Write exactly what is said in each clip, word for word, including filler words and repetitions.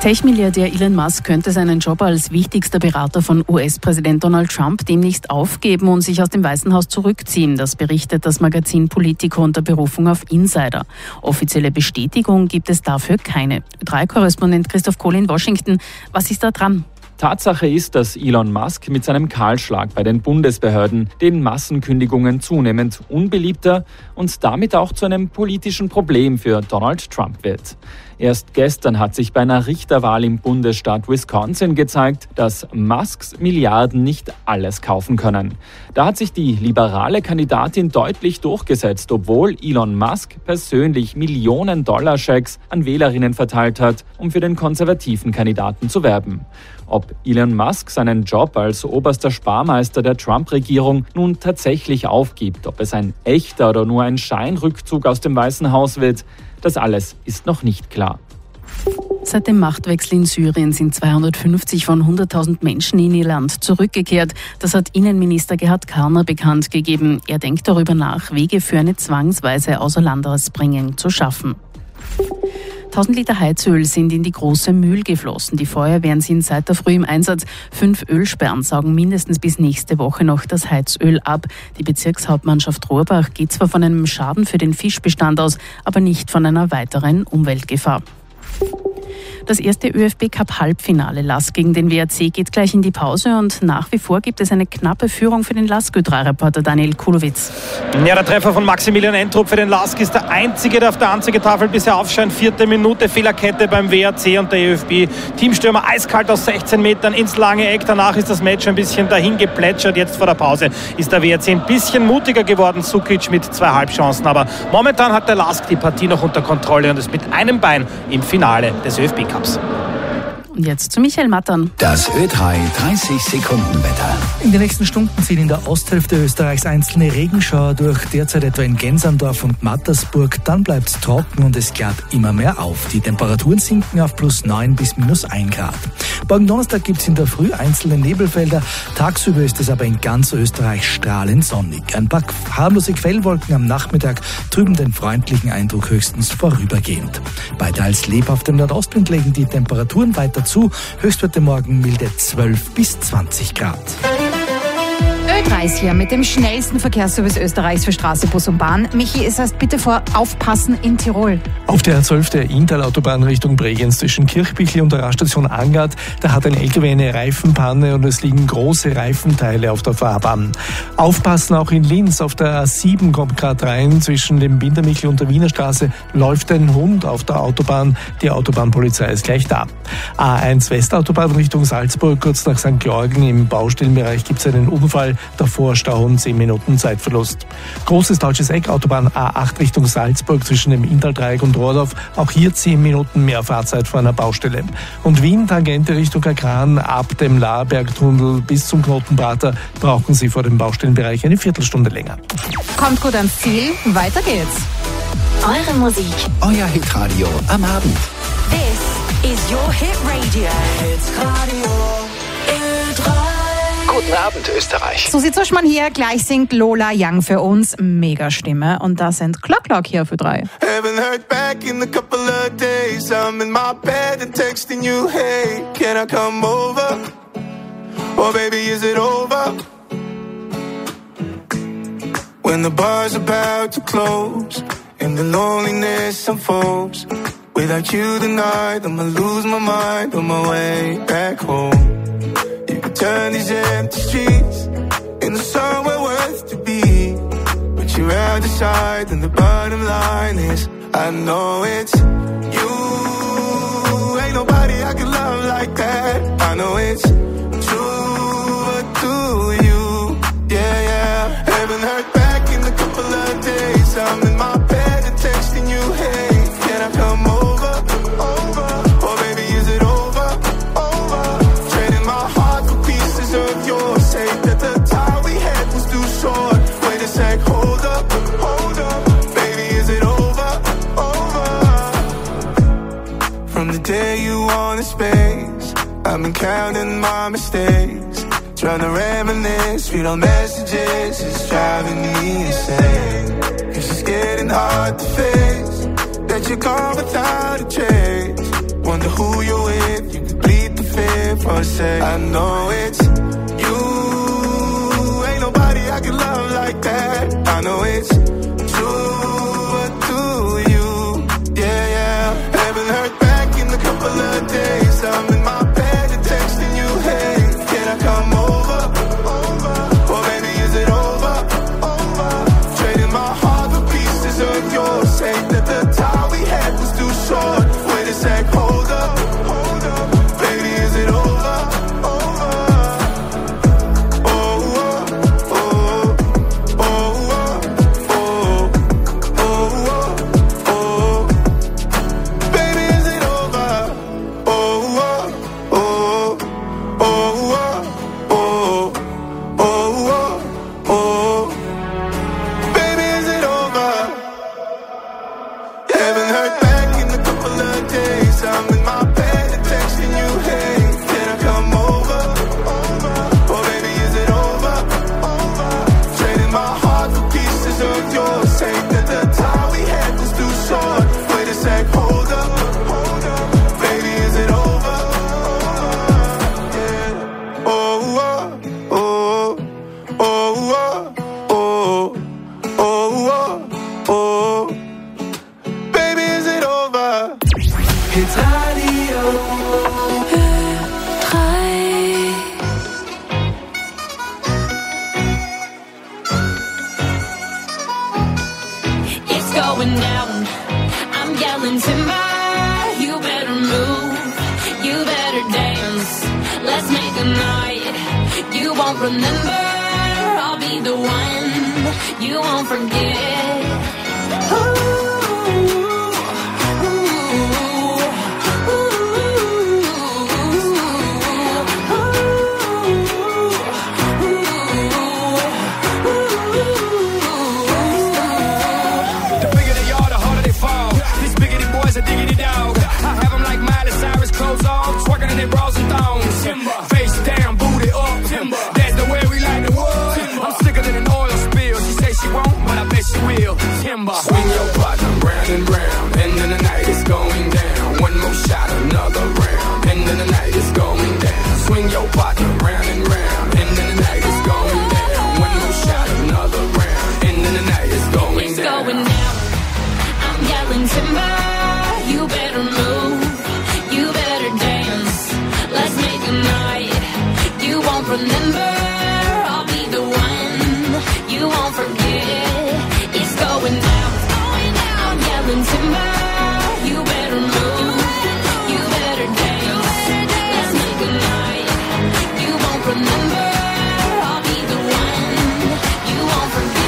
Tech-Milliardär Elon Musk könnte seinen Job als wichtigster Berater von U S-Präsident Donald Trump demnächst aufgeben und sich aus dem Weißen Haus zurückziehen. Das berichtet das Magazin Politico unter Berufung auf Insider. Offizielle Bestätigung gibt es dafür keine. Ö drei Korrespondent Christoph Kohl in Washington. Was ist da dran? Tatsache ist, dass Elon Musk mit seinem Kahlschlag bei den Bundesbehörden den Massenkündigungen zunehmend unbeliebter und damit auch zu einem politischen Problem für Donald Trump wird. Erst gestern hat sich bei einer Richterwahl im Bundesstaat Wisconsin gezeigt, dass Musks Milliarden nicht alles kaufen können. Da hat sich die liberale Kandidatin deutlich durchgesetzt, obwohl Elon Musk persönlich Millionen-Dollar-Schecks an Wählerinnen verteilt hat, um für den konservativen Kandidaten zu werben. Ob Elon Musk seinen Job als oberster Sparmeister der Trump-Regierung nun tatsächlich aufgibt, ob es ein echter oder nur ein Scheinrückzug aus dem Weißen Haus wird, das alles ist noch nicht klar. Seit dem Machtwechsel in Syrien sind zweihundertfünfzig von hunderttausend Menschen in ihr Land zurückgekehrt. Das hat Innenminister Gerhard Karner bekannt gegeben. Er denkt darüber nach, Wege für eine zwangsweise Außerlandesbringung zu schaffen. tausend Liter Heizöl sind in die große Mühl geflossen. Die Feuerwehren sind seit der Früh im Einsatz. Fünf Ölsperren saugen mindestens bis nächste Woche noch das Heizöl ab. Die Bezirkshauptmannschaft Rohrbach geht zwar von einem Schaden für den Fischbestand aus, aber nicht von einer weiteren Umweltgefahr. Das erste ÖFB-Cup-Halbfinale L A S gegen den W R C geht gleich in die Pause und nach wie vor gibt es eine knappe Führung für den Lask Ö drei Reporter Daniel Kulowitz. Ja, der Treffer von Maximilian Entrup für den Lask ist der einzige, der auf der Anzeigetafel bisher aufscheint. Vierte Minute, Fehlerkette beim W R C und der ÖFB-Teamstürmer eiskalt aus sechzehn Metern ins lange Eck. Danach ist das Match ein bisschen dahin geplätschert. Jetzt vor der Pause ist der W R C ein bisschen mutiger geworden. Sukic mit zwei Halbchancen, aber momentan hat der Lask die Partie noch unter Kontrolle und ist mit einem Bein im Finale des ÖFB-Cups. Und jetzt zu Michael Mattern. Das Ö drei dreißig Sekunden Wetter. In den nächsten Stunden ziehen in der Osthälfte Österreichs einzelne Regenschauer durch, derzeit etwa in Gensandorf und Mattersburg. Dann bleibt es trocken und es klart immer mehr auf. Die Temperaturen sinken auf plus neun bis minus ein Grad. Morgen Donnerstag gibt es in der Früh einzelne Nebelfelder. Tagsüber ist es aber in ganz Österreich strahlend sonnig. Ein paar harmlose Quellwolken am Nachmittag trüben den freundlichen Eindruck höchstens vorübergehend. Bei teils lebhaftem Nordostwind legen die Temperaturen weiter zu. Höchstwerte morgen milde zwölf bis zwanzig Grad. Ö dreißig hier mit dem schnellsten Verkehrsservice Österreichs für Straße, Bus und Bahn. Michi, es heißt bitte vor Aufpassen in Tirol. Auf der A zwölf der Inntal-Autobahn Richtung Bregenz zwischen Kirchbichl und der Raststation Angert, da hat ein L K W eine Reifenpanne und es liegen große Reifenteile auf der Fahrbahn. Aufpassen auch in Linz. Auf der A sieben kommt gerade rein, zwischen dem Bindermichel und der Wiener Straße läuft ein Hund auf der Autobahn. Die Autobahnpolizei ist gleich da. A eins Westautobahn Richtung Salzburg, kurz nach Sankt Georgen im Baustellenbereich gibt es einen Unfall. Davor Stau zehn Minuten Zeitverlust. Großes deutsches Eck, Autobahn A acht Richtung Salzburg zwischen dem Inntal-Dreieck und Rohrdorf. Auch hier zehn Minuten mehr Fahrzeit vor einer Baustelle. Und Wien, Tangente Richtung Agran, ab dem Lahrbergtunnel bis zum Knotenprater brauchen Sie vor dem Baustellenbereich eine Viertelstunde länger. Kommt gut ans Ziel, weiter geht's. Eure Musik. Euer Hitradio am Abend. This is your Hit Radio. Hitradio Ö drei. Guten Abend, Österreich. Susi Zuschmann hier, gleich singt Lola Young für uns. Mega Stimme. Und das sind Clock Clock hier für drei. Haven't heard back in a couple of days. I'm in my bed and texting you, hey, can I come over? Oh baby, is it over? When the bar's about to close and the loneliness unfolds, without you tonight, I'ma lose my mind on my way back home. Turn these empty streets into somewhere worth to be. But you're out of sight, and the bottom line is I know it's you. Ain't nobody I can love like that. I know it's true, but do you? Yeah, yeah. Haven't heard back in a couple of days. I'm in my bed and texting you, hey, can I come over? Day you want space, I've been counting my mistakes, trying to reminisce, read all messages, it's driving me insane. Cause it's getting hard to face that you're gone without a trace. Wonder who you're with wanna say. I know it's you. Ain't nobody I can love like that. I know it's true, but do you? Yeah, yeah. Haven't heard back in a couple of days. I'm in my bed and texting you, hey, can I come over? Over. Or maybe is it over? Over. Trading my heart for pieces of yours. Say that the time we had was too short. Wait a sec, hold up. Hold up. Baby, is it over? Over. Oh, oh, oh, oh, oh, oh, oh, oh. Baby, is it over? Oh, oh, oh, oh, oh, oh, oh, oh. Baby, is it over? Haven't heard back in a couple of days. I'm in my bed and texting you, hey, can I come over? Over. Or maybe is it over? Over. Trading my heart for pieces of yours. Say that the time we had was too short. Wait a sec, hold up. Hold up. Baby, is it over? Yeah. Oh, oh, oh, oh, oh, oh, oh, oh. Baby, is it over? It's radio. It's going down. I'm yelling timber. You better move. You better dance. Let's make a night you won't remember. I'll be the one you won't forget. Ooh. Diggity dog, I have them like Miley Cyrus, clothes off, twerking in their bras and thongs. Timber. Face down, booty up. Timber. That's the way we like the wood. Timber. I'm sicker than an oil spill. She say she won't, but I bet she will. Timber. Swing your partner round and round, and then the night is going down. One more shot, another round, and then the night is going down. Swing your partner round and round, and then the night is going down. One more shot, another round, and then the night is going It's down. going down. I'm yelling timber. You better move, you better dance. Let's make a night you won't remember. I'll be the one you won't forget. It's going down. I'm yelling timber. You better move, you better dance. Let's make a night you won't remember. I'll be the one you won't forget.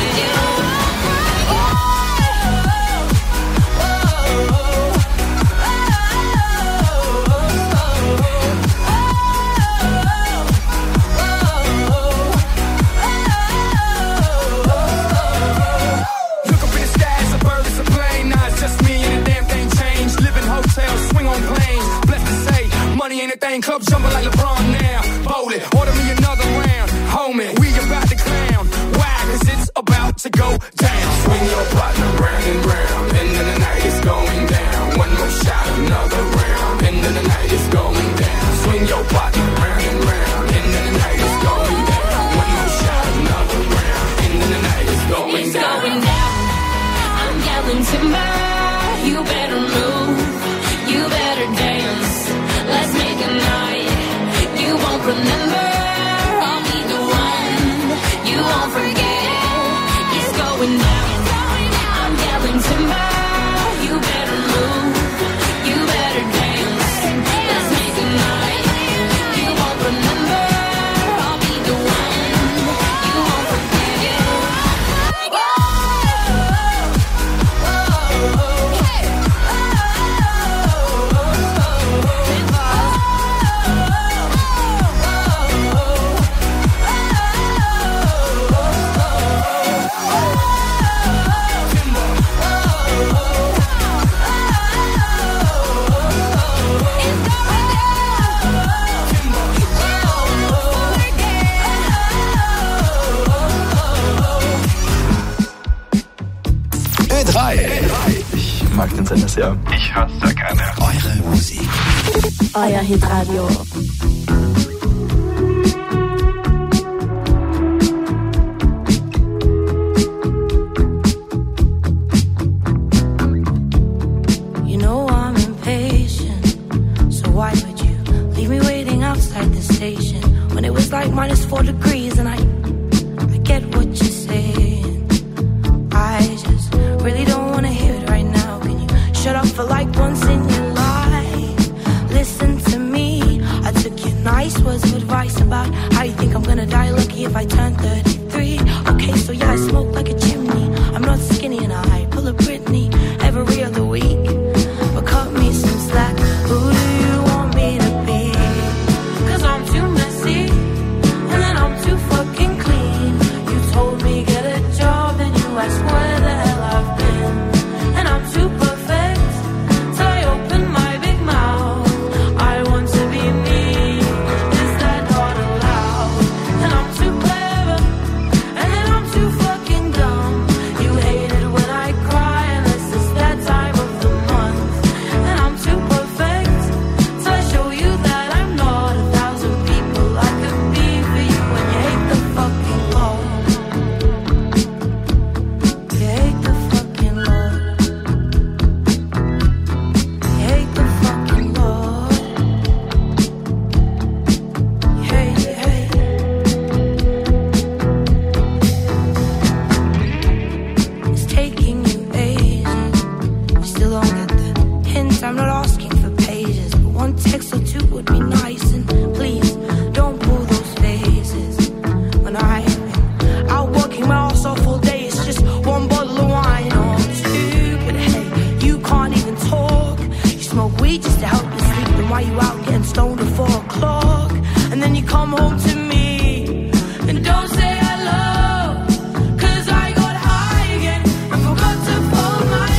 Anything, club jumping like LeBron now. Bowl it, order me another round. Homie, we about to clown. Why? Cause it's about to go down. Swing your partner round and round, and then the night is going down. One more shot, another round, and then the night is going down. Swing your partner round and round, and then the night is going down. One more shot, another round, and then the night is going It's down. going down. I'm yelling timber. You better move. You better dance. Let's make a night you won't remember. I'll be the one you won't forget. It's going down. I'm yelling timber. You better move. You better dance. Let's make a night you won't remember. I'll be the one you won't forget. Ich mag den Sender sehr. Ich höre sehr gerne. Eure Musik. Euer Hitradio. feels like minus four degrees, and I, I get what you're saying. I just really don't wanna hear it right now. Can you shut up for like once in your life? Listen to me. I took your nice words of advice about how you think I'm gonna die lucky if I turn thirty-three. Okay, so yeah, I smoke like a chimney. I'm not skinny and I pull a Britney every other week. But cut me some slack. Who do you want me to be? Cause I'm too messy, and then I'm too fucking clean. You told me get a job, then you asked where the hell I've been. And I'm too perfect, till I open my big mouth. I want to be me, is that not allowed? And I'm too clever, and then I'm too fucking dumb. You hate it when I cry, unless it's that time of the month. And I'm too perfect, so I show you that I'm not a thousand people I could be for you. And you hate the fucking law. You hate the fucking law. You hate the fucking law. You hate, you hate. It's taking you ages. You still don't get the hint. I'm not asking for pages, but one text or two would be nice. And please don't pull those faces. When I'm out working my ass off all day, it's just one bottle of wine or two. But hey, you can't even talk. You smoke weed just to help you sleep. Then why you out getting stoned at four o'clock? And then you come home to me and don't say hello. Cause I got high again and forgot to fold my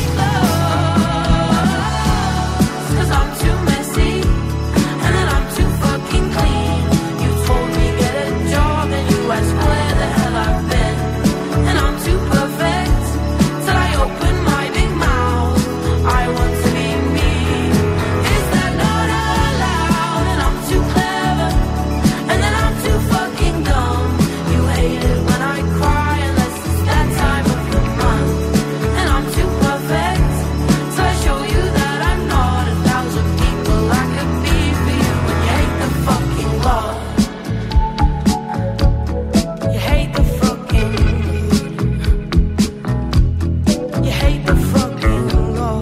clothes. Cause I'm too messy, and then I'm too fucking clean. You told me get a job, and you asked where the hell I've been. And I'm too perfect, till I open my big mouth. I want to be me, is that not allowed? And I'm too clever, and then I'm too fucking dumb. You hate it when I cry, unless it's that time of the month. And I'm too perfect, so I show you that I'm not a thousand people I could be for you. And you hate the fucking law. You hate the fucking. You hate the fucking law.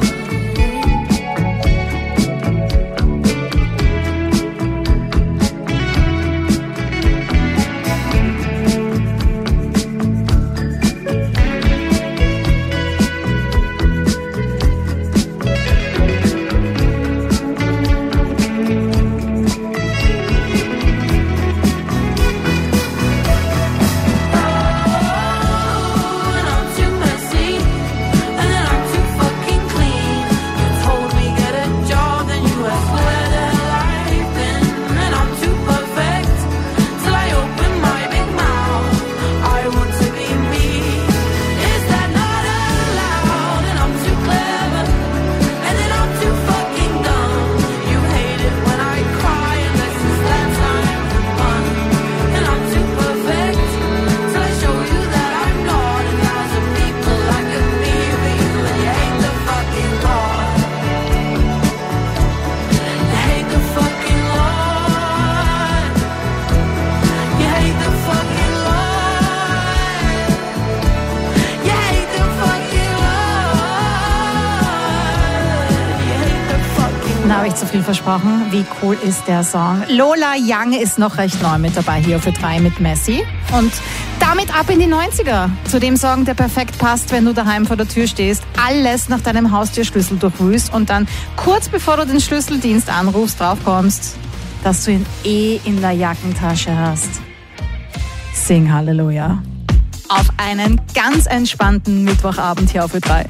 And I'm too messy, and then I'm too fucking clean. You told me get a job, then you asked where the hell I've been. And I'm too perfect, till I open my big mouth. I want to be me, is that not allowed? And I'm too clever, and then I'm too fucking dumb. You hate it when I cry, unless it's that time of the month. And I'm too perfect, till I show you that I'm not a thousand people I could be for you. And you hate the fucking law. You hate the fucking law. You hate the fucking law. You hate the fucking law. You hate the fucking Na, habe ich zu viel versprochen. Wie cool ist der Song? Lola Young ist noch recht neu mit dabei hier für drei mit Messi. Und damit ab in die neunziger. Zu dem Song, der perfekt passt, wenn du daheim vor der Tür stehst, alles nach deinem Haustürschlüssel durchwühlst und dann kurz bevor du den Schlüsseldienst anrufst, draufkommst, dass du ihn eh in der Jackentasche hast. Sing Halleluja. Auf einen ganz entspannten Mittwochabend hier auf Ö drei.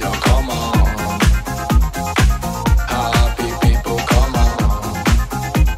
Happy people, come on.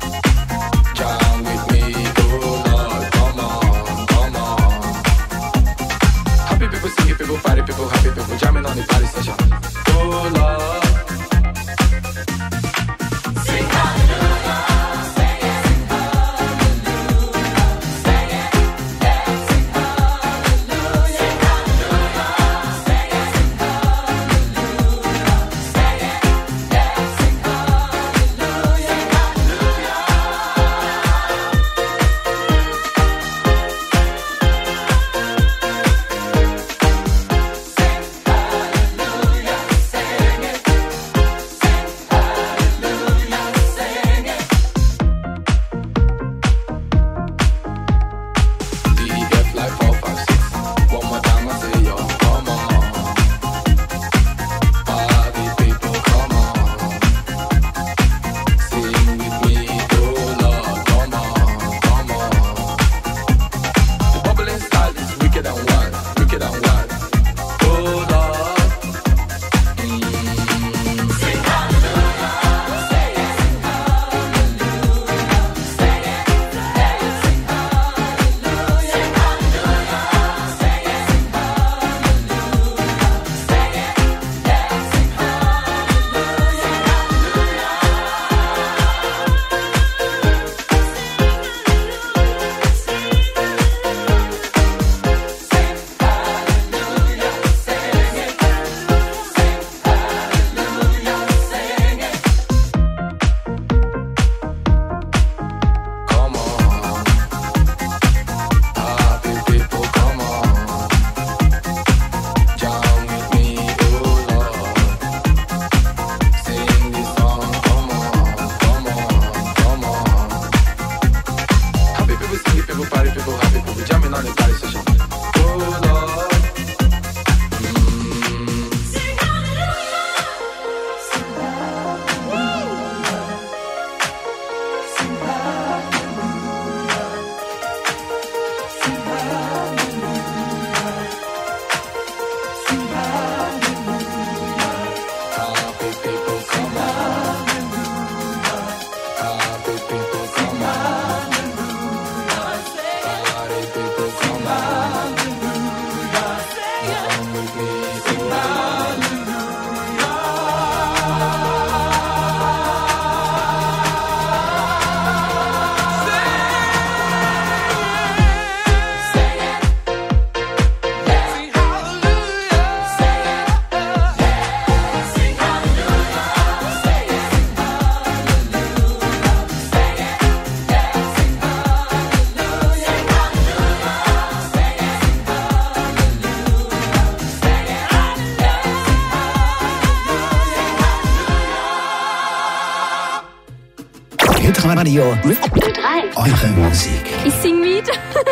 Radio. drei. Eure Musik. Ich sing mit.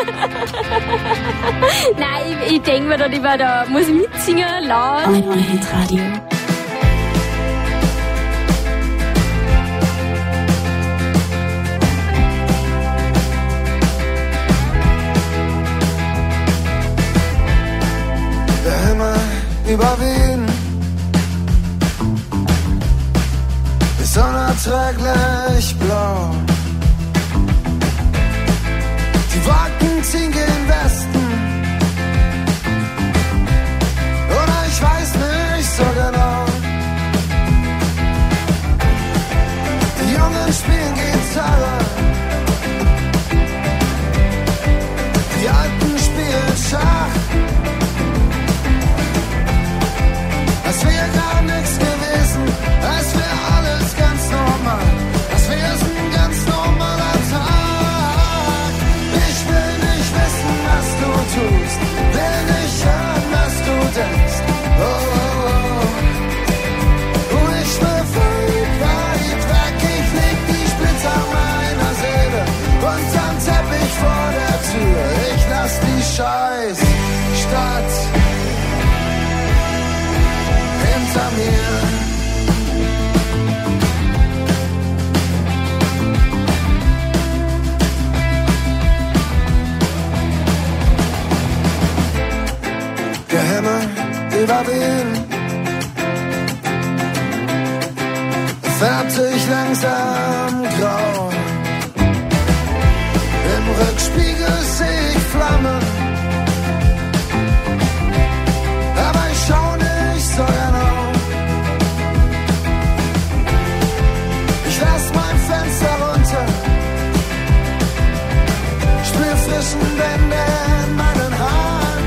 Nein, ich, ich denke mir dann immer, da muss ich mitsingen, laut. Eure Hitradio. Der Himmel über Wien ist unerträglich blau. Die Wolken ziehen gen Westen, oder ich weiß nicht so genau. Die Jungen spielen Gitarre, die Alten spielen Schach. Es wäre gar nichts gewesen, es wäre alles ganz normal. Das wäre ein ganz normaler Tag. Ich will nicht wissen, was du tust, will nicht hören, was du denkst. Oh, oh, oh. Und ich will weit, weit weg, ich leg die Splitter meiner Seele unterm Teppich vor der Tür. Ich lass die Scheiß Stadt hinter mir. Der Himmel über Wien färbt sich langsam grau. Im Rückspiegel seh ich Flammen, aber ich schau nicht so genau. Ich lass mein Fenster runter, spür frischen Wände in meinen Haaren,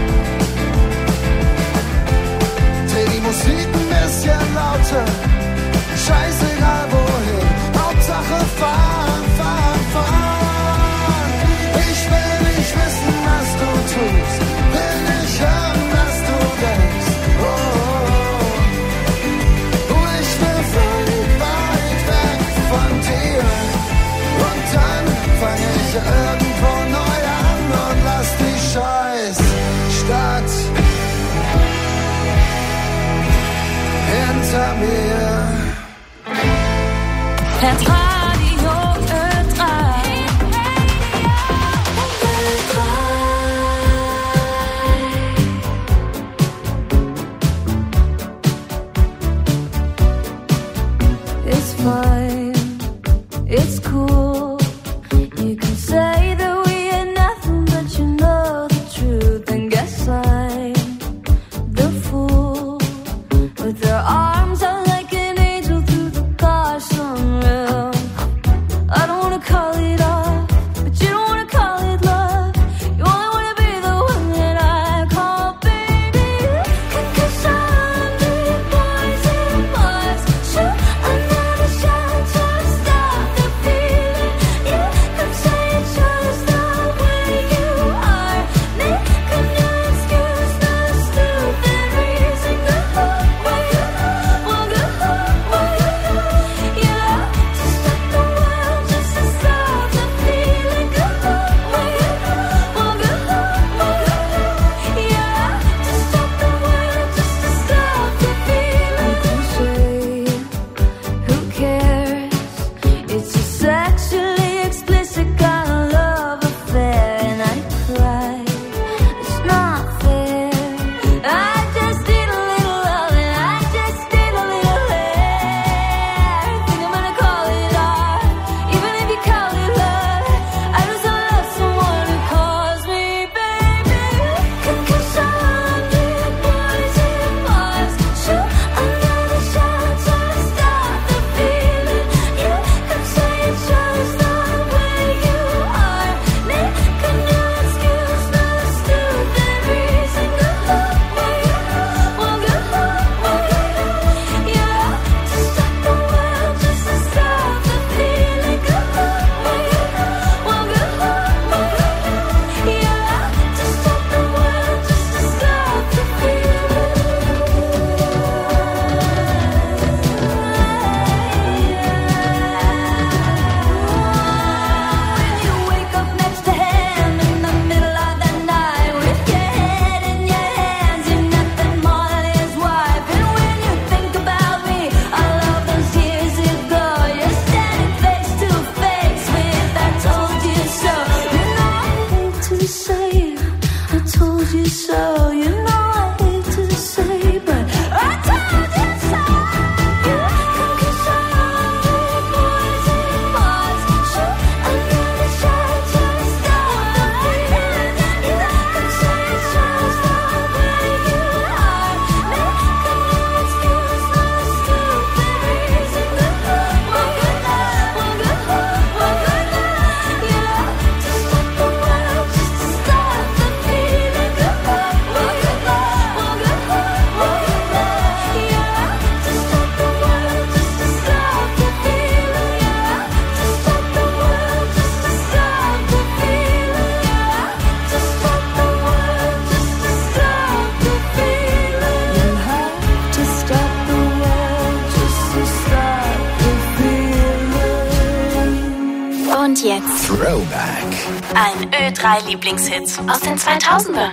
dreh die Musik ein bisschen lauter, scheißegal wohin, Hauptsache fahren, fahren, fahren. Ich will nicht told you so. You know I hate to say, but I told you so. Come kiss our hungry boys and bars. Show another shot to stop the feeling. And I can say it's just the way you are. Make an excuse, no stupid reason. One good night, one good love, one good night. Yeah, to stop the world, just to stop the feeling. Good love, one good love, one good love, one good love. Yeah, to stop the world, just to stop the feeling. Yeah, to stop the world, just to stop the feeling. Yeah, to stop the world, just to stop the feeling. You have to stop the world, just to stop the feeling. Und jetzt Throwback. ein Ö drei Lieblingshit aus den zweitausendern.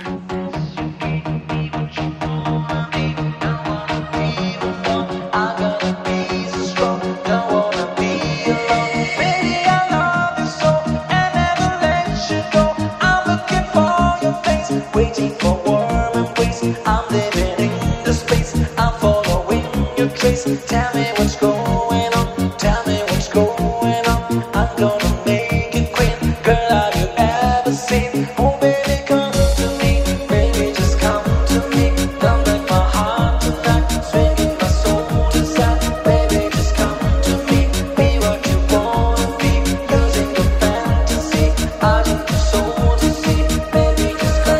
Waiting for warm embrace. I'm living in the space. I'm following your trace. Tell me what's going on. Tell me what's going on. I'm gonna make it quick. Girl, have you ever seen? Oh, baby, come to me. Baby, just come to me. Don't break my heart tonight. Swinging my soul to side. Baby, just come to me. Be what you wanna be. Losing your fantasy. I need your soul to see. Baby, just come.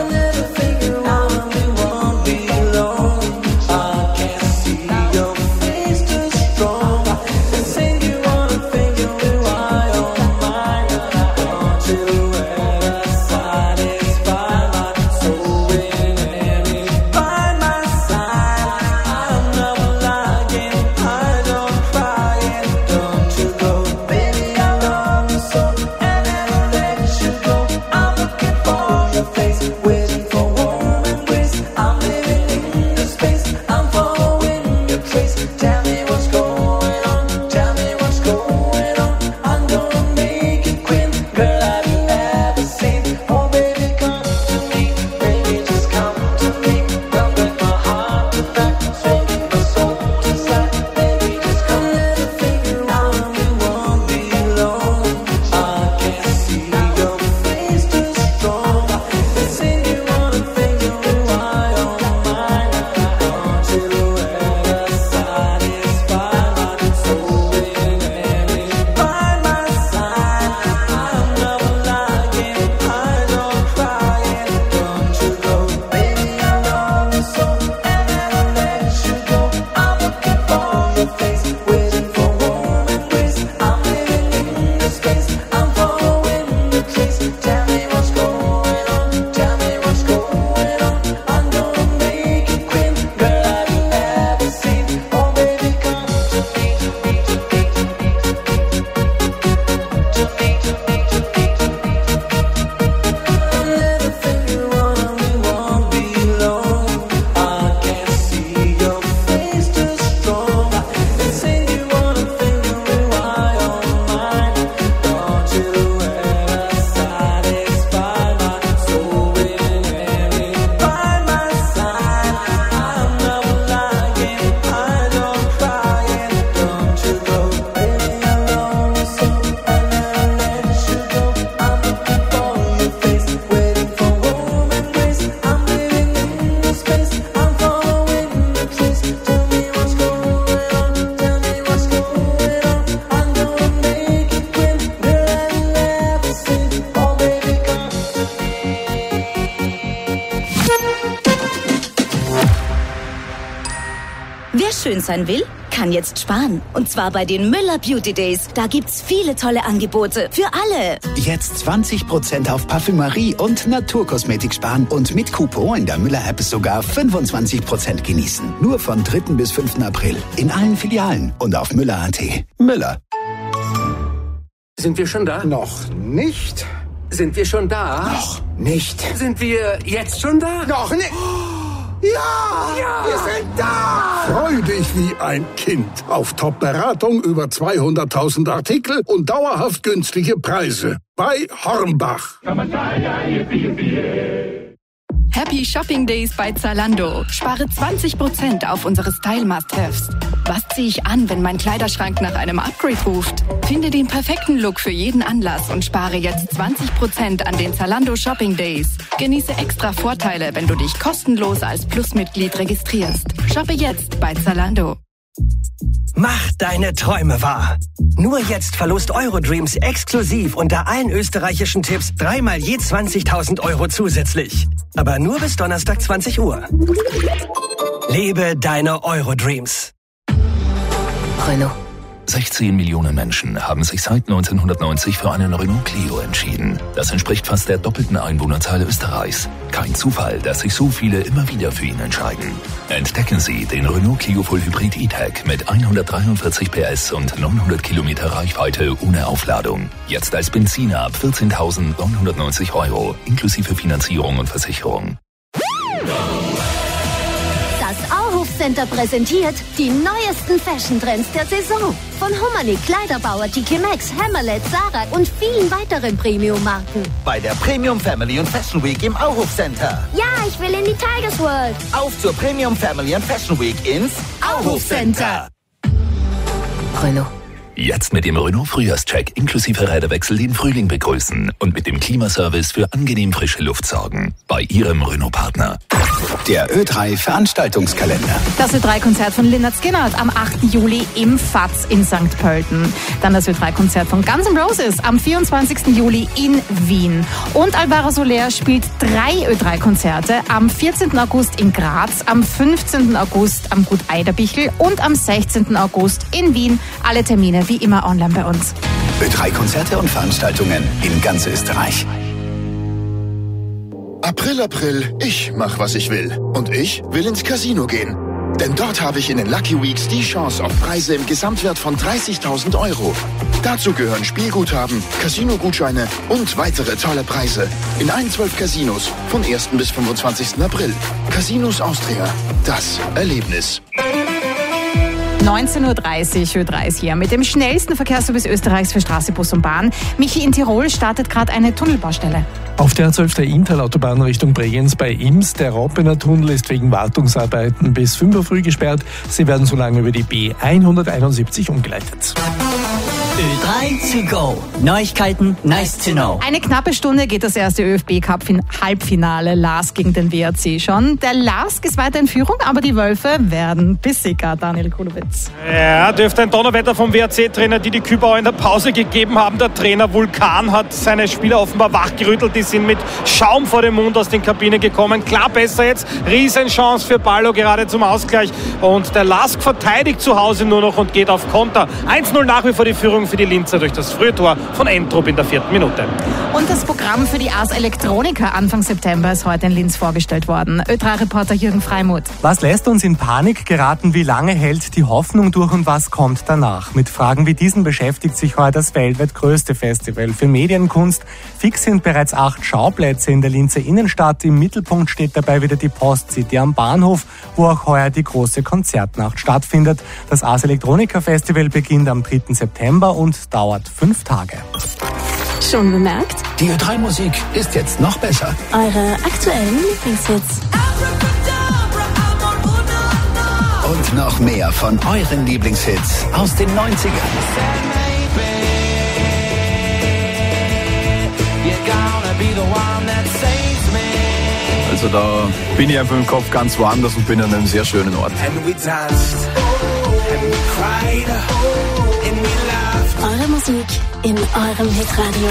schön sein will, kann jetzt sparen. Und zwar bei den Müller Beauty Days. Da gibt's viele tolle Angebote für alle. Jetzt zwanzig Prozent auf Parfümerie und Naturkosmetik sparen und mit Coupon in der Müller-App sogar fünfundzwanzig Prozent genießen. Nur vom dritten bis fünften April in allen Filialen und auf Müller punkt a t. Müller. Sind wir schon da? Noch nicht. Sind wir schon da? Noch nicht. Sind wir jetzt schon da? Noch nicht. Ja, ja, wir sind da! Freu dich wie ein Kind auf Top-Beratung über zweihunderttausend Artikel und dauerhaft günstige Preise bei Hornbach. Happy Shopping Days bei Zalando. Spare zwanzig Prozent auf unsere Style-Must-Haves. Was ziehe ich an, wenn mein Kleiderschrank nach einem Upgrade ruft? Finde den perfekten Look für jeden Anlass und spare jetzt zwanzig Prozent an den Zalando Shopping Days. Genieße extra Vorteile, wenn du dich kostenlos als Plus-Mitglied registrierst. Shoppe jetzt bei Zalando. Mach deine Träume wahr. Nur jetzt Verlust Eurodreams exklusiv unter allen österreichischen Tipps dreimal je zwanzigtausend Euro zusätzlich. Aber nur bis Donnerstag zwanzig Uhr. Lebe deine Eurodreams. Renault. sechzehn Millionen Menschen haben sich seit neunzehnhundertneunzig für einen Renault Clio entschieden. Das entspricht fast der doppelten Einwohnerzahl Österreichs. Kein Zufall, dass sich so viele immer wieder für ihn entscheiden. Entdecken Sie den Renault Clio Full Hybrid E-Tech mit hundertdreiundvierzig P S und neunhundert Kilometer Reichweite ohne Aufladung. Jetzt als Benziner ab vierzehntausendneunhundertneunzig Euro, inklusive Finanzierung und Versicherung. Das Auhof Center präsentiert die neuesten Fashion-Trends der Saison. Von Hummernick, Kleiderbauer, T K Maxx, Hammerlet, Zara und vielen weiteren Premium-Marken. Bei der Premium Family und Fashion Week im Auhof Center. Ja, ich will in die Tigers World. Auf zur Premium Family und Fashion Week ins Auhof Center. Renault. Jetzt mit dem Renault Frühjahrscheck inklusive Räderwechsel den Frühling begrüßen und mit dem Klimaservice für angenehm frische Luft sorgen. Bei Ihrem Renault-Partner. Der Ö drei Veranstaltungskalender. Das Ö drei Konzert von Lynyrd Skynyrd am achten Juli im F A Z in Sankt Pölten. Dann das Ö drei Konzert von Guns N' Roses am vierundzwanzigsten Juli in Wien. Und Alvaro Soler spielt drei Ö drei Konzerte am vierzehnten August in Graz, am fünfzehnten August am Gut Eiderbichel und am sechzehnten August in Wien. Alle Termine wie immer online bei uns. Ö drei Konzerte und Veranstaltungen in ganz Österreich. April, April, ich mach, was ich will. Und ich will ins Casino gehen. Denn dort habe ich in den Lucky Weeks die Chance auf Preise im Gesamtwert von dreißigtausend Euro. Dazu gehören Spielguthaben, Casino-Gutscheine und weitere tolle Preise. In allen zwölf Casinos von ersten bis fünfundzwanzigsten April. Casinos Austria. Das Erlebnis. neunzehn Uhr dreißig, Ö drei ist hier mit dem schnellsten Verkehrsservice Österreichs für Straße, Bus und Bahn. Michi, in Tirol startet gerade eine Tunnelbaustelle. Auf der A zwölf der Inntal-Autobahn Richtung Bregenz bei Ims. Der Rappener Tunnel ist wegen Wartungsarbeiten bis fünf Uhr früh gesperrt. Sie werden so lange über die B hunderteinundsiebzig umgeleitet. Ö drei to go. Neuigkeiten, nice to know. Eine knappe Stunde geht das erste ÖFB-Cup-Halbfinale Lask gegen den W R C schon. Der Lask ist weiter in Führung, aber die Wölfe werden bissiger. Daniel Kulowitz. Ja, dürfte ein Donnerwetter vom W R C-Trainer Didi Kübauer in der Pause gegeben haben. Der Trainer Vulkan hat seine Spieler offenbar wachgerüttelt. Die sind mit Schaum vor dem Mund aus den Kabinen gekommen. Klar besser jetzt. Riesenchance für Ballo gerade zum Ausgleich. Und der Lask verteidigt zu Hause nur noch und geht auf Konter. eins null nach wie vor die Führung für die Linzer durch das frühe Tor von Entrup in der vierten Minute. Und das Programm für die Ars Electronica Anfang September ist heute in Linz vorgestellt worden. Ö drei Reporter Jürgen Freimuth. Was lässt uns in Panik geraten? Wie lange hält die Hoffnung durch und was kommt danach? Mit Fragen wie diesen beschäftigt sich heute das weltweit größte Festival für Medienkunst. Fix sind bereits acht Schauplätze in der Linzer Innenstadt. Im Mittelpunkt steht dabei wieder die Post-City am Bahnhof, wo auch heuer die große Konzertnacht stattfindet. Das Ars Electronica Festival beginnt am dritten September und dauert fünf Tage. Schon bemerkt? Die Ö drei Musik ist jetzt noch besser. Eure aktuellen Lieblingshits. Und noch mehr von euren Lieblingshits aus den neunzigern. Also da bin ich einfach im Kopf ganz woanders und bin an einem sehr schönen Ort. Eure Musik in eurem Hitradio.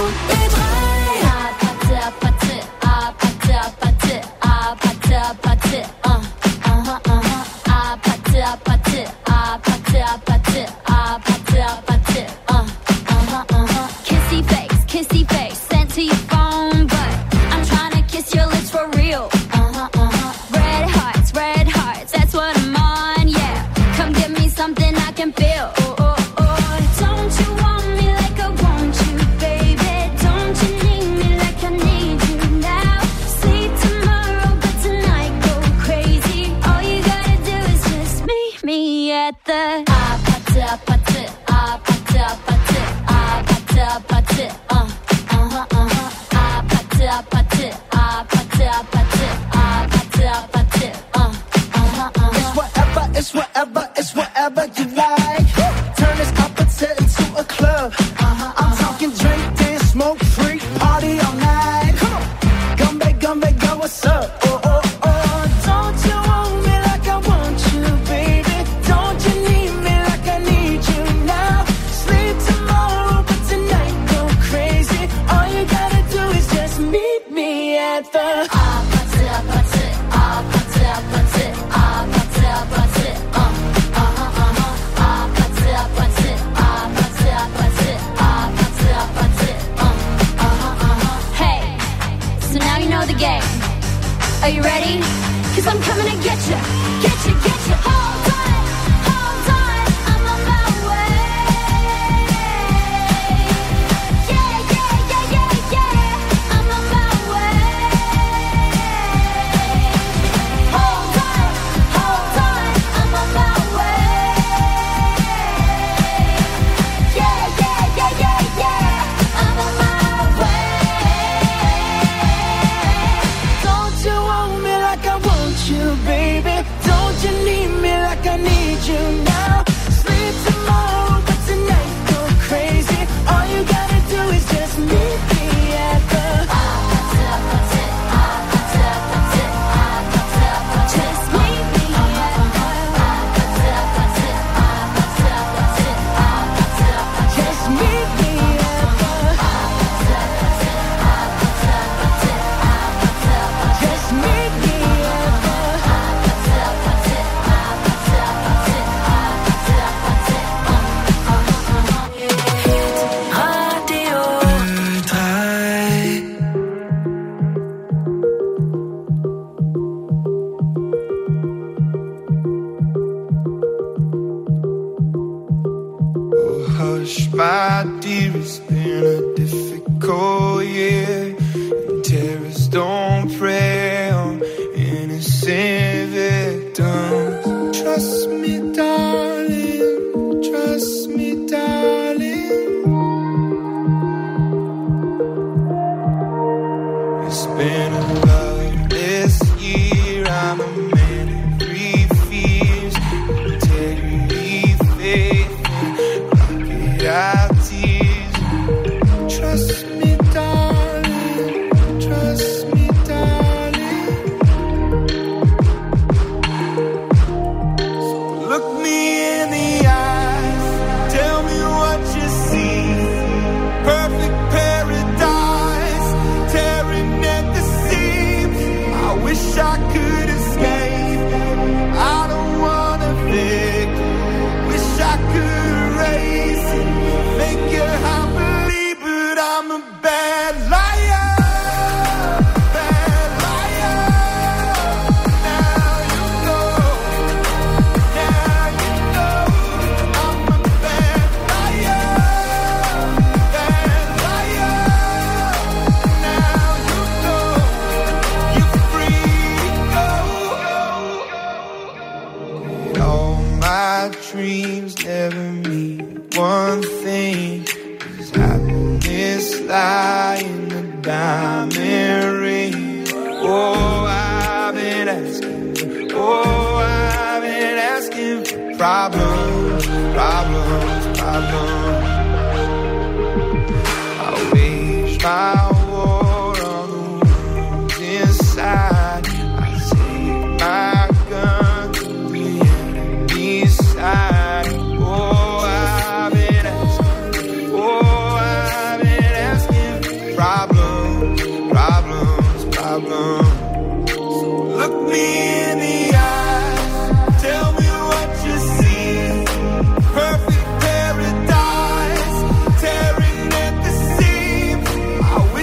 Kissy face, kissy face, sent to your phone, but I'm trying to kiss your lips for real. Uh-huh, uh-huh. Red hearts, red hearts, that's what I'm on, yeah. Come give me something I can feel. Oh, oh, oh. Don't you want me like I want you, baby? Don't you need me like I need you now? See tomorrow, but tonight go crazy. All you gotta do is just meet me at the ah, pata, pata, ah, pata, pata, ah, pata, pata, uh, uh-huh, uh-huh, ah, pata, pata, ah, pata, pata, ah, It's whatever, it's whatever you like. Turn this opposite into a club. Uh-huh, I'm talking drink, dance, smoke, freak, party all night. Come on, Gumbe, Gumbe, go, what's up? Oh, oh, oh, don't you want me like I want you, baby? Don't you need me like I need you now? Sleep tomorrow, but tonight go crazy. All you gotta do is just meet me at the opposite, opposite, opposite, opposite, opposite, opposite, uh, uh-huh, uh-huh, opposite, opposite, opposite, opposite, opposite, opposite, uh, uh-huh, uh-huh. Hey, so now you know the game. Are you ready? Cause I'm coming to get you, get you, get you. Hold on, hold on, I'm on my way. Yeah, yeah, yeah, yeah, yeah, I'm on my way. Hold on, hold on, I'm on my way. Yeah, yeah, yeah, yeah, yeah, I'm on my way. Don't you want me like I want you, baby? Don't you need me like I need you now? Sleep tomorrow, but tonight go crazy. All you gotta do is just meet me at the opposite, opposite, opposite, opposite, opposite, opposite. Just meet me at the opposite, opposite, opposite, opposite, opposite, opposite. Just meet me at the opposite, opposite, opposite, opposite, opposite, opposite. Just meet me at the opposite, opposite, opposite, opposite, opposite, opposite, uh, uh, uh. Radio drei. Oh, hush, my dear, it's been a difficult year. And terrorists don't prey on innocent victims. Trust me, darling, trust me, darling. It's been a loveless year. I'm a man of three fears: integrity, faith, and pocket out tears. Trust me, darling, trust me, darling. So look me in the eyes, tell me what you see. Perfect paradise, tearing at the seams. I wish I could escape. I don't wanna think. Wish I could erase it, make you happily, but I'm a bad liar. Bad liar. Now you know. Now you know. I'm a bad liar. Bad liar. Now you know. You're free to go. All my dreams never mean one thing. Is happiness lie in the diamond ring? Oh, I've been asking. Oh, I've been asking for problems, problems, problems. I wage my war on the wounds inside. I take my gun to the enemy's side. Oh, I've been asking. Oh, I've been asking for problems, problems, problems. So look me in the eyes, tell me what you see. Perfect paradise, tearing at the seams. I wish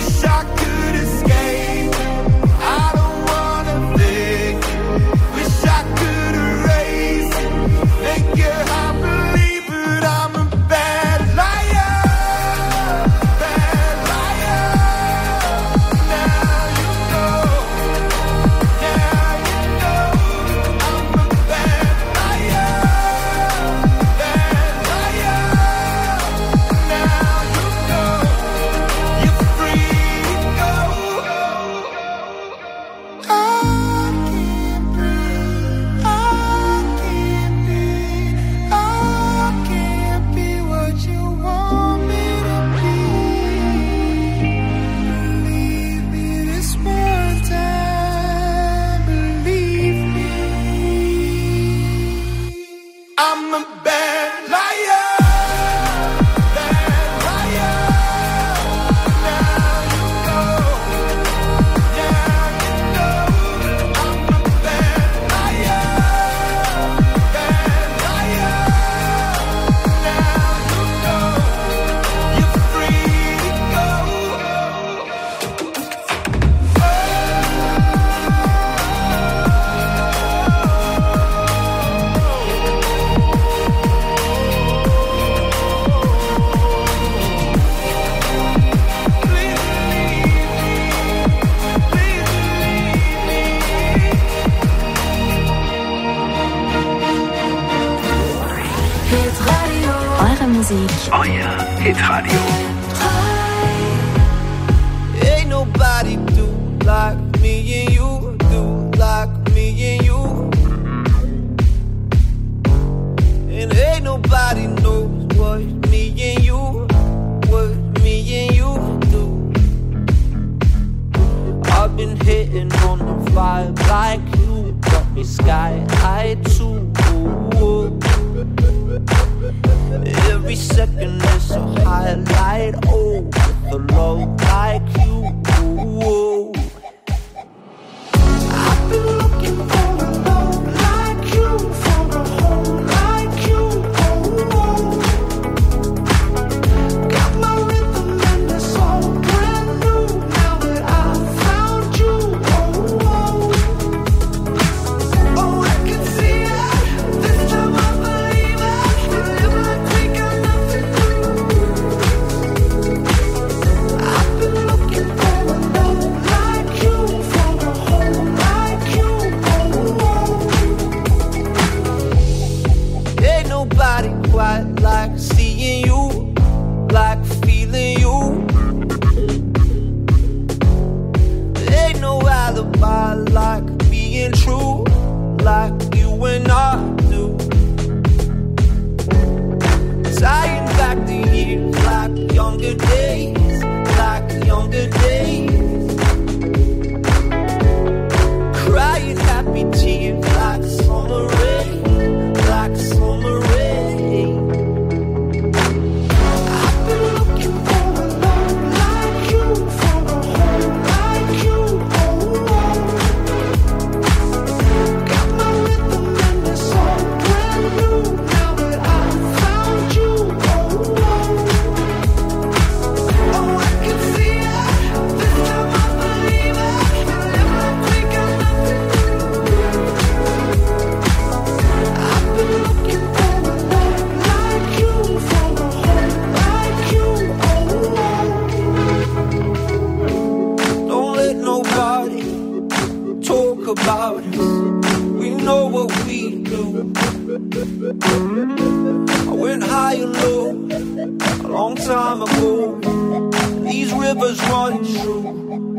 Musik. Euer Hitradio. Ain't nobody do like me and you, do like me and you. And ain't nobody knows what me and you, what me and you do. I've been hitting on the vibe like you, got me sky high too. Every second is a highlight, oh, with a love like you. I've been looking for a love like you, for a home like you. Got my rhythm and it's all brand new now that I found you. Oh, I can see it, this time I believe it. Live like we got nothing new. I've been looking for a love like you, for a home like you. Ain't nobody quite like seeing you, like feeling you. Ain't no alibi like being true, like you and I do. Tying back the years like younger days, like younger days. Crying happy tears like summer rain, like summer rain. I've been looking for a love like you, for a home like you. Got my rhythm and it's all brand new now that I found you. Oh, I can see it, this time I believe it. Live like we got nothing new. I've been looking for a love like you, for a home like you. Don't let nobody talk about us. We know what we do. I went high and low a long time ago. These rivers run true.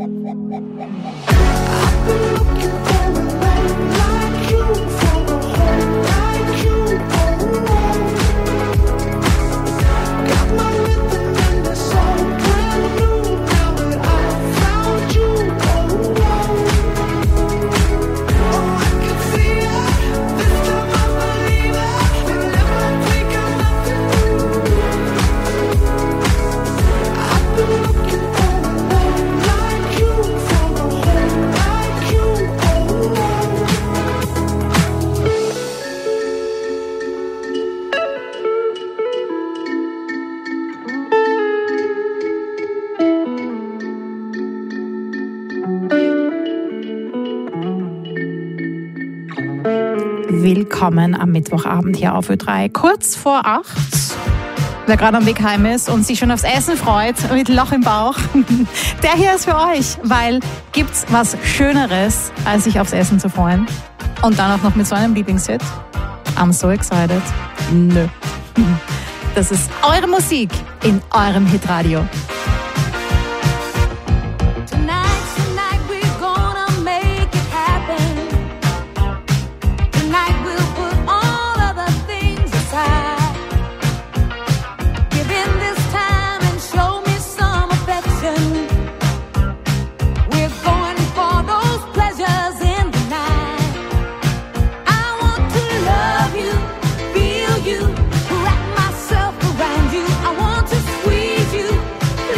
I've been looking for a love like you, for a home like you. Got my rhythm and it's all brand new now that I found you. Oh, I can see it, this time I believe it. Live like we got nothing new. I've been looking for a love like you, for a home like you. Willkommen am Mittwochabend hier auf Ö drei, kurz vor acht. Wer gerade am Weg heim ist und sich schon aufs Essen freut, mit Loch im Bauch, der hier ist für euch, weil gibt's was Schöneres, als sich aufs Essen zu freuen? Und dann auch noch mit so einem Lieblingshit? I'm so excited. Nö. Das ist eure Musik in eurem Hitradio. Feel you, wrap myself around you. I want to squeeze you.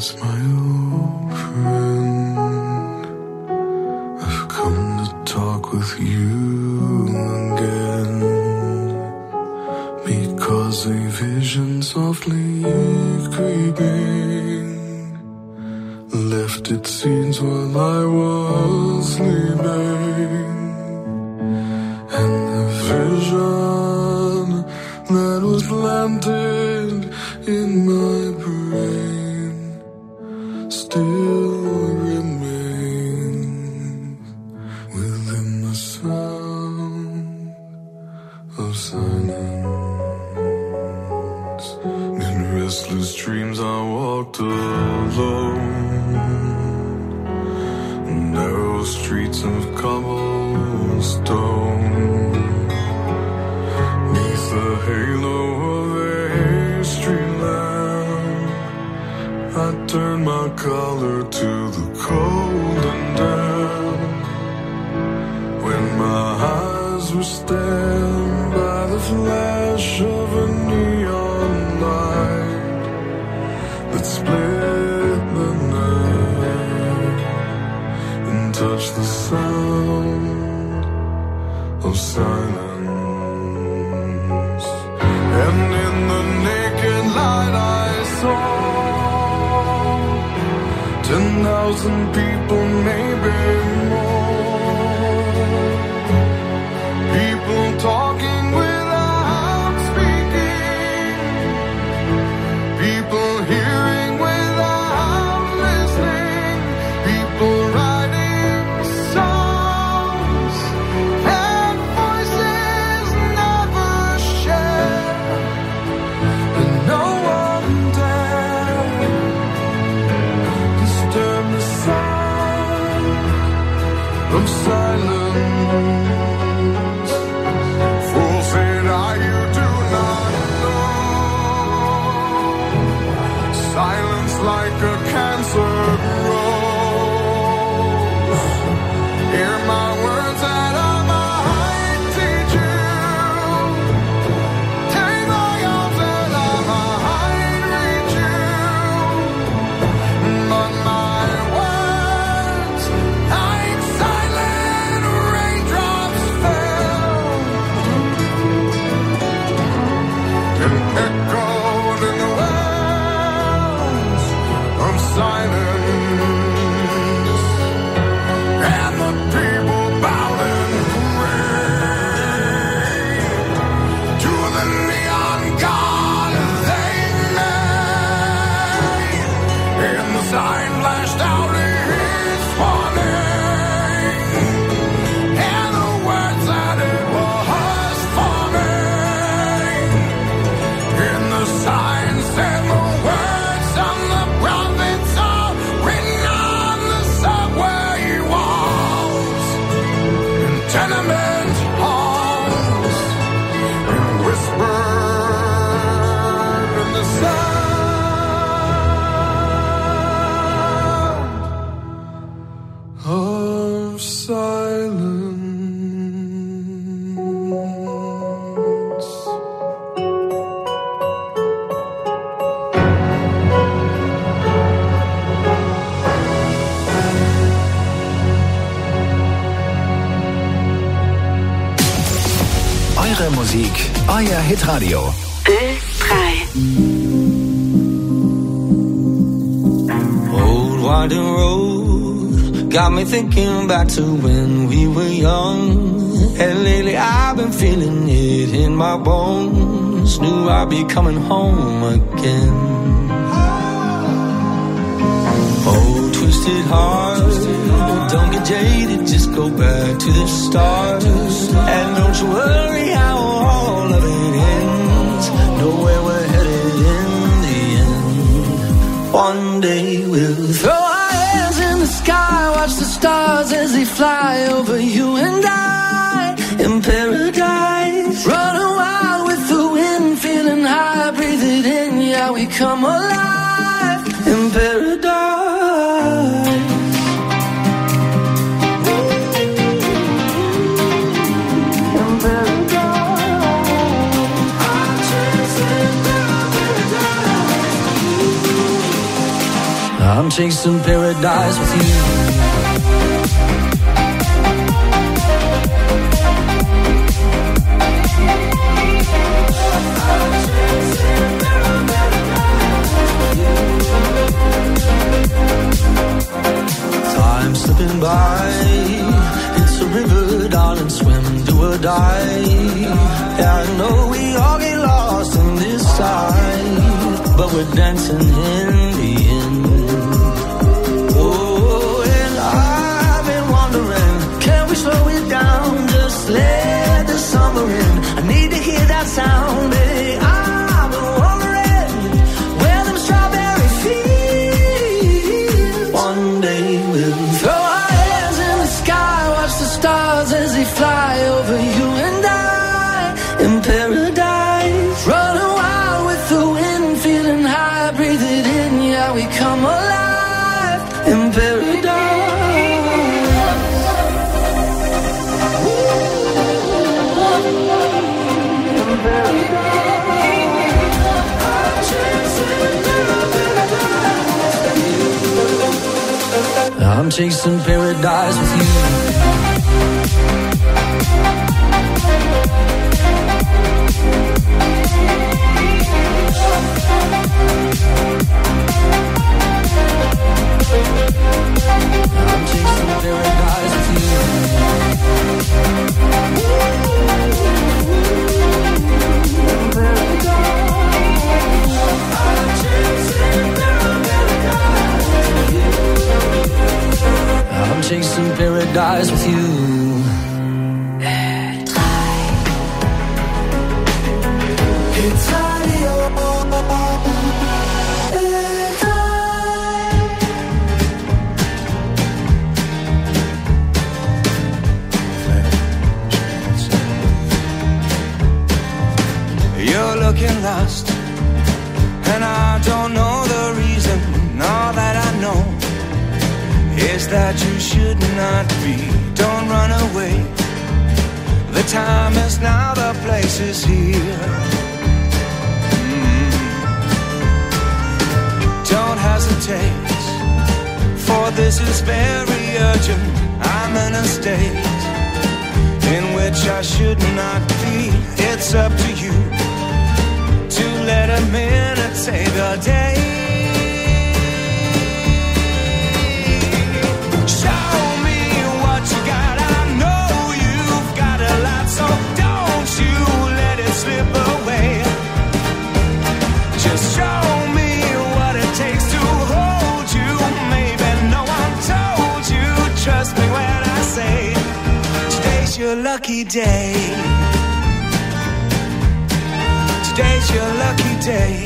Yes, my old friend, I've come to talk with you again, because a vision softly creeping left its scenes while I was sleeping, and the vision that was planted in my brain still remains within the sound of silence. In restless dreams I walked alone, narrow streets of cobblestone, neath the halo of a street lamp, I turned my collar to the cold and damp. When my eyes were stabbed by the flash of a neon light that split the night and touched the sound of silence. And in the naked light I saw ten thousand people, maybe more, people talking without speaking, people hearing without listening, people writing songs and voices never shared, and no one dared disturb the sound of silence. Fool said I, you do not know, silence like a cancer grows. Hear my words that I might teach you, take my arms that I might reach you, but my words like silent raindrops fell and echoed in the wells of silence, and the people bowed and prayed to the neon god they made, and the sign flashed out its warning, and the words that it was forming, and the sign said the words of the prophets are written on the subway walls, in tenement halls, and whispered in the sound of silence. Eure Musik, euer Hitradio. Ö drei. Old winding road got me thinking back to when we were young, and lately I've been feeling it in my bones. Knew I'd be coming home again. Oh, twisted heart, don't get jaded, just go back to the start, and don't you worry how all of it ends. Know where we're headed in the end. One day we'll throw our hands in the sky, watch the stars as they fly over you and I in paradise. Running wild with the wind, feeling high, breathe it in, yeah, we come alive in paradise. I'm chasing paradise with you. Time slipping by, it's a river, darling, swim, do or die. Yeah, I know we all get lost in this side, but we're dancing in the end. Oh, and I've been wondering, can we slow it down, just let the summer in? I need to hear that sound, baby. I've been wondering where them strawberry fields. One day we'll throw our hands in the sky, watch the stars as they fly over you and I in paradise. Running wild with the wind, feeling high, breathe it in, yeah, we come alive in paradise. In paradise. I'm chasing paradise with you. I'm chasing paradise with you. I'm chasing paradise with you. You're looking lost, and I don't know the reason. All that I know is that you should not be. Don't run away. The time is now, the place is here. Mm. Don't hesitate, for this is very urgent. I'm in a state in which I should not be. It's up to you to let a minute save the day. Show me what you got. I know you've got a lot, so don't you let it slip away. Just show me what it takes to hold you. Maybe no one told you. Trust me when I say today's your lucky day. Today's your lucky day.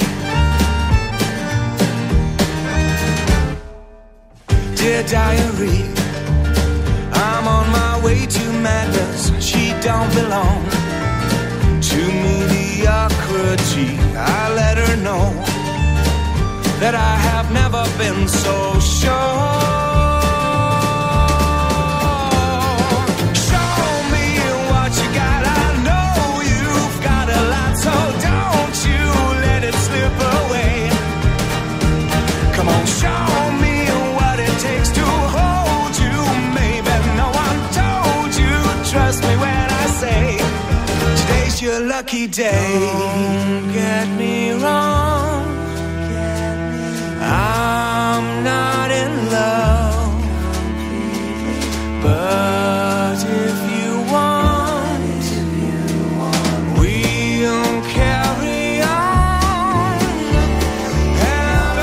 Dear diary, I'm on my way to madness. She don't belong to mediocrity. I let her know that I have never been so sure. Show me what you got. I know you've got a lot, so don't you let it slip away. Come on, show me what it takes to hold you. Maybe no one told you. Trust me when I say today's your lucky day. Don't get me wrong, I'm not in love, but if you want, we'll carry on and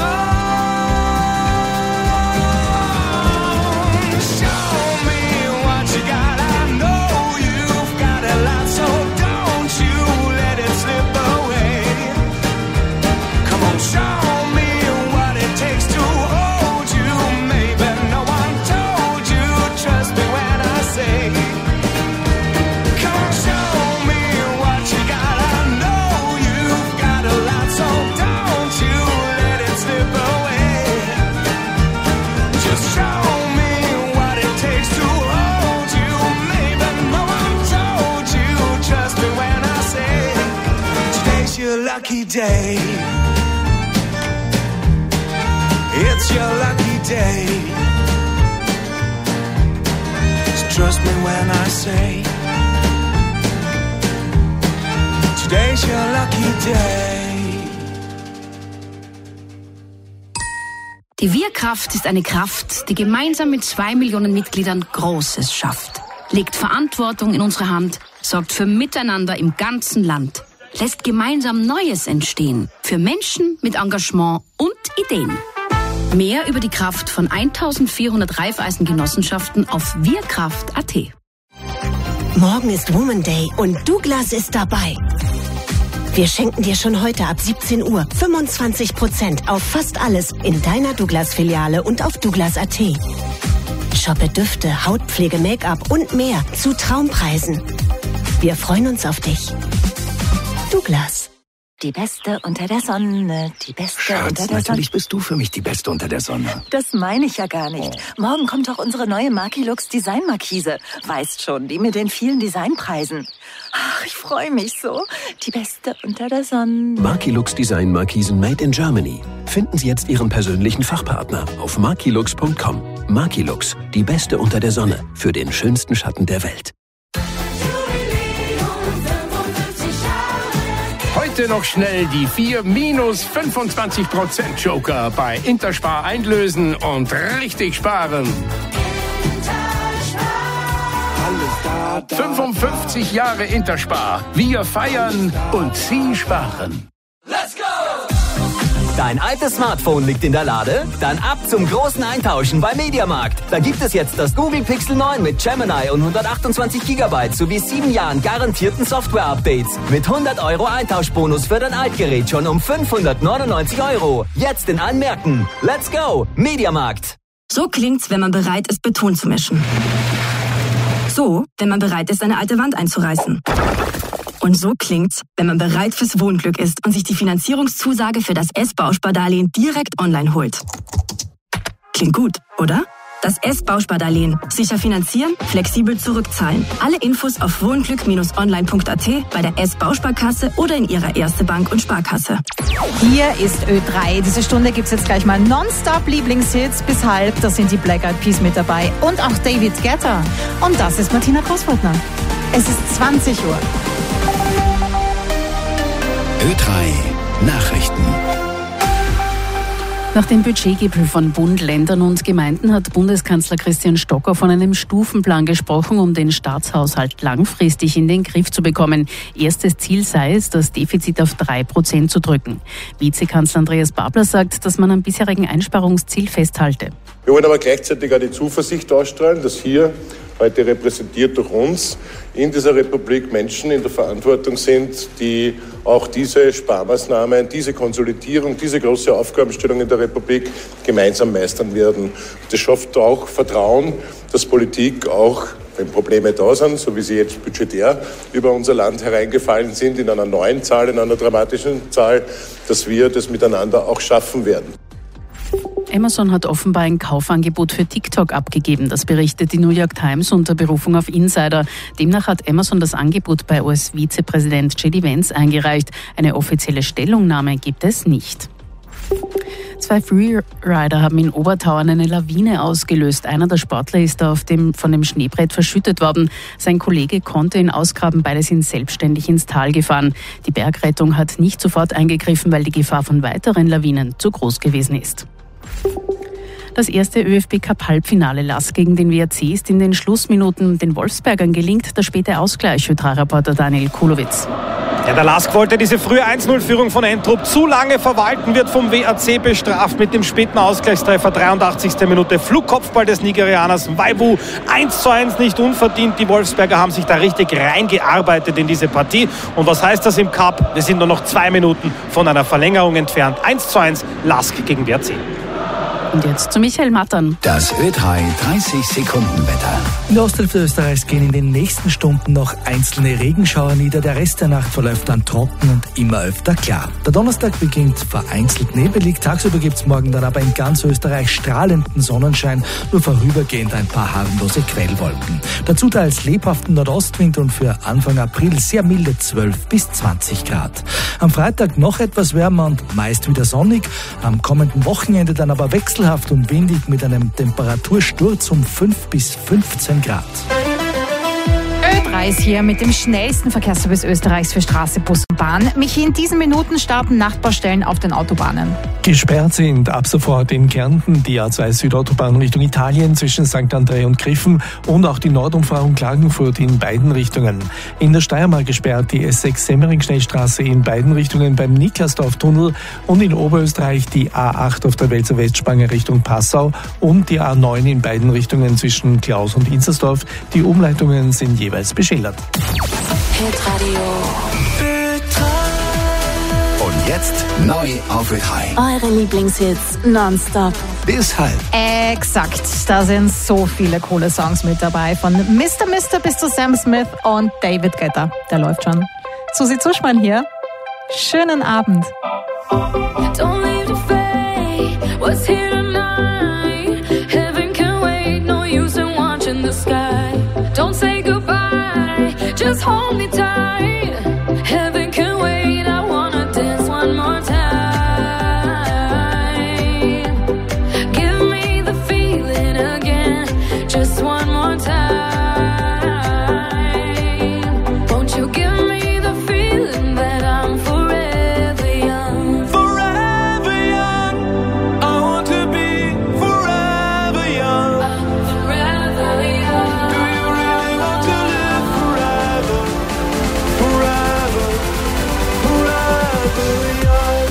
on. Show me what you got. I know you've got a lot, so don't you let it slip away. Come on, show me what it takes to hold you. Maybe no one told you. Trust me when I say, come on, show me what you got. I know you've got a lot, so don't you let it slip away. Just show me what it takes to hold you. Maybe no one told you. Trust me when I say today's your lucky day. It's your lucky day. Just trust me when I say today's your lucky day. Die Wir-Kraft ist eine Kraft, die gemeinsam mit zwei Millionen Mitgliedern Großes schafft. Legt Verantwortung in unsere Hand, sorgt für Miteinander im ganzen Land, lässt gemeinsam Neues entstehen, für Menschen mit Engagement und Ideen. Mehr über die Kraft von eintausendvierhundert Raiffeisen-Genossenschaften auf wirkraft punkt at. Morgen ist Woman Day und Douglas ist dabei. Wir schenken dir schon heute ab siebzehn Uhr fünfundzwanzig Prozent auf fast alles in deiner Douglas-Filiale und auf douglas punkt at. Shoppe Düfte, Hautpflege, Make-up und mehr zu Traumpreisen. Wir freuen uns auf dich. Douglas. Die Beste unter der Sonne, die Beste Schatz, unter der Sonne. natürlich bist du für mich die Beste unter der Sonne. Das meine ich ja gar nicht. Oh. Morgen kommt doch unsere neue Markilux Design-Markise. Weißt schon, die mit den vielen Designpreisen. Ach, ich freue mich so. Die Beste unter der Sonne. Markilux Design Markisen made in Germany. Finden Sie jetzt Ihren persönlichen Fachpartner auf markilux punkt com. Markilux, die Beste unter der Sonne für den schönsten Schatten der Welt. Heute noch schnell die vier minus fünfundzwanzig Prozent Joker bei Interspar einlösen und richtig sparen. fünfundfünfzig Jahre Interspar. Wir feiern und Sie sparen. Let's go! Dein altes Smartphone liegt in der Lade? Dann ab zum großen Eintauschen bei Mediamarkt. Da gibt es jetzt das Google Pixel neun mit Gemini und hundertachtundzwanzig Gigabyte sowie sieben Jahren garantierten Software-Updates. Mit hundert Euro Eintauschbonus für dein Altgerät schon um fünfhundertneunundneunzig Euro. Jetzt in allen Märkten. Let's go! Mediamarkt. So klingt's, wenn man bereit ist, Beton zu mischen. So, wenn man bereit ist, eine alte Wand einzureißen. Und so klingt's, wenn man bereit fürs Wohnglück ist und sich die Finanzierungszusage für das S-Bauspardarlehen direkt online holt. Klingt gut, oder? Das S-Bauspardarlehen. Sicher finanzieren, flexibel zurückzahlen. Alle Infos auf wohnglück online punkt at, bei der S-Bausparkasse oder in Ihrer Erste Bank und Sparkasse. Hier ist Ö drei. Diese Stunde gibt's jetzt gleich mal nonstop Lieblingshits bis halb. Da sind die Black Eyed Peas mit dabei und auch David Guetta. Und das ist Martina Großwaldner. Es ist zwanzig Uhr. Ö drei Nachrichten. Nach dem Budgetgipfel von Bund, Ländern und Gemeinden hat Bundeskanzler Christian Stocker von einem Stufenplan gesprochen, um den Staatshaushalt langfristig in den Griff zu bekommen. Erstes Ziel sei es, das Defizit auf drei Prozent zu drücken. Vizekanzler Andreas Babler sagt, dass man am bisherigen Einsparungsziel festhalte. Wir wollen aber gleichzeitig auch die Zuversicht ausstrahlen, dass hier, heute repräsentiert durch uns, in dieser Republik Menschen in der Verantwortung sind, die auch diese Sparmaßnahmen, diese Konsolidierung, diese große Aufgabenstellung in der Republik gemeinsam meistern werden. Das schafft auch Vertrauen, dass Politik auch, wenn Probleme da sind, so wie sie jetzt budgetär über unser Land hereingefallen sind, in einer neuen Zahl, in einer dramatischen Zahl, dass wir das miteinander auch schaffen werden. Amazon hat offenbar ein Kaufangebot für TikTok abgegeben. Das berichtet die New York Times unter Berufung auf Insider. Demnach hat Amazon das Angebot bei U S-Vizepräsident J D Vance eingereicht. Eine offizielle Stellungnahme gibt es nicht. Zwei Freerider haben in Obertauern eine Lawine ausgelöst. Einer der Sportler ist auf dem, von dem Schneebrett verschüttet worden. Sein Kollege konnte ihn ausgraben, beide sind selbstständig ins Tal gefahren. Die Bergrettung hat nicht sofort eingegriffen, weil die Gefahr von weiteren Lawinen zu groß gewesen ist. Das erste ÖFB-Cup-Halbfinale Lask gegen den W R C ist in den Schlussminuten den Wolfsbergern gelingt. Der späte Ausgleich, Ö drei Reporter Daniel Kulowitz. Ja, der Lask wollte diese frühe eins null Führung von Entrup zu lange verwalten, wird vom W R C bestraft mit dem späten Ausgleichstreffer. dreiundachtzigste Minute, Flugkopfball des Nigerianers Waibu, eins zu eins nicht unverdient. Die Wolfsberger haben sich da richtig reingearbeitet in diese Partie. Und was heißt das im Cup? Wir sind nur noch zwei Minuten von einer Verlängerung entfernt. eins zu eins Lask gegen W R C. Und jetzt zu Michael Mattern. Das Ö drei dreißig Sekunden Wetter. In der Osthälfte Österreichs gehen in den nächsten Stunden noch einzelne Regenschauer nieder. Der Rest der Nacht verläuft dann trocken und immer öfter klar. Der Donnerstag beginnt vereinzelt nebelig. Tagsüber gibt es morgen dann aber in ganz Österreich strahlenden Sonnenschein, nur vorübergehend ein paar harmlose Quellwolken. Dazu teils lebhaften Nordostwind und für Anfang April sehr milde zwölf bis zwanzig Grad. Am Freitag noch etwas wärmer und meist wieder sonnig. Am kommenden Wochenende dann aber wechselhaft und windig mit einem Temperatursturz um fünf bis fünfzehn Grad. Ö drei ist hier mit dem schnellsten Verkehrsservice Österreichs für Straße, Bus und Bahn. Michi, in diesen Minuten starten Nachtbaustellen auf den Autobahnen. Gesperrt sind ab sofort in Kärnten die A zwei Südautobahn Richtung Italien zwischen Sankt André und Griffen und auch die Nordumfahrung Klagenfurt in beiden Richtungen. In der Steiermark gesperrt die S sechs Semmering-Schnellstraße in beiden Richtungen beim Niklasdorf-Tunnel und in Oberösterreich die A acht auf der Welser Westspange Richtung Passau und die A neun in beiden Richtungen zwischen Klaus und Inzersdorf. Die Umleitungen sind jeweils beschildert. Hitradio. Und jetzt neu auf Ö drei. Eure Lieblingshits nonstop. Bis halb. Exakt, da sind so viele coole Songs mit dabei. Von Mister Mister bis zu Sam Smith und David Guetta. Der läuft schon. Susi Zuschmann hier. Schönen Abend. Don't leave the fate, what's here tonight? Heaven can wait, no use in watching the sky. Don't say goodbye, just hold me tight. Heaven can wait, I wanna dance one more time. Give me the feeling again, just one more time. Won't you give me the feeling that I'm forever young? Forever young. I want to be forever young. I'm forever young. Do you really want to live forever? Forever, forever young.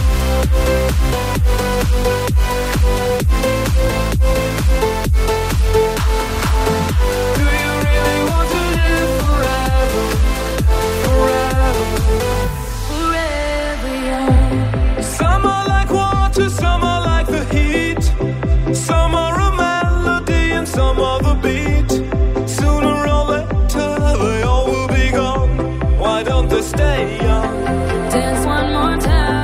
Do you really want to live forever? Forever, Forever young. some are like water, some are like the heat. Some are a melody and some are the beat. Sooner or later they all will be gone. Why don't they stay young? Dance one more time.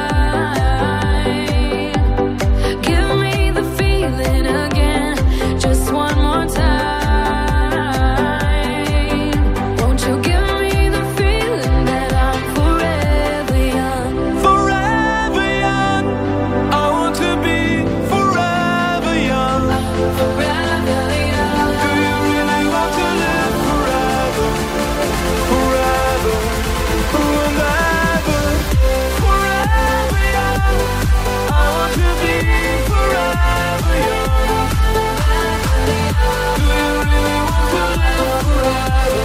Give me the feeling again, just one more time. Won't you give me the feeling that I'm forever young? Forever young. I want to be forever young. Forever young. Do you really want to live forever? Forever, and ever. Forever young. I want to be forever young. Do you really want to live forever?